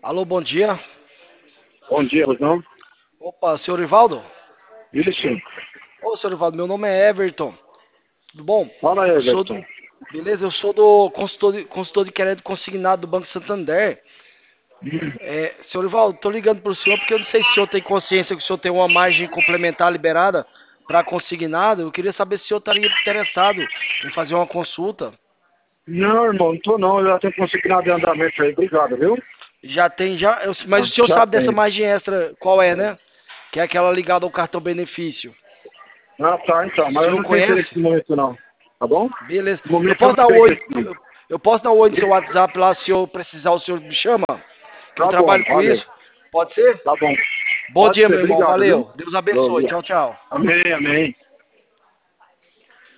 Alô, bom dia. Bom dia, Rosão. Opa, senhor Ivaldo? Isso. Ô, senhor Ivaldo, meu nome é Everton. Tudo bom? Fala aí, Eu sou Everton. do. Beleza, eu sou do consultor de crédito consignado do Banco Santander. Senhor Ivaldo, tô ligando pro senhor porque eu não sei se o senhor tem consciência que o senhor tem uma margem complementar liberada para consignado. Eu queria saber se o senhor estaria interessado em fazer uma consulta. Não, irmão, não tô não. Eu já tenho consignado em andamento aí. Obrigado, viu? Já tem, já. Mas o senhor Já sabe dessa tem. margem extra qual é, né? Que é aquela ligada ao cartão benefício. Ah, tá, então. O Mas eu senhor não tenho interesse conhece? no momento, não. Tá bom? Beleza. No momento eu não tenho interesse, não. Eu posso dar um oi no seu WhatsApp lá, se eu precisar, o senhor me chama, que eu Tá bom, trabalho com valeu. isso. Pode ser? Tá bom. Bom Pode dia, ser. meu irmão. Obrigado, viu? Valeu. Deus abençoe. Tchau, tchau. Amém, amém.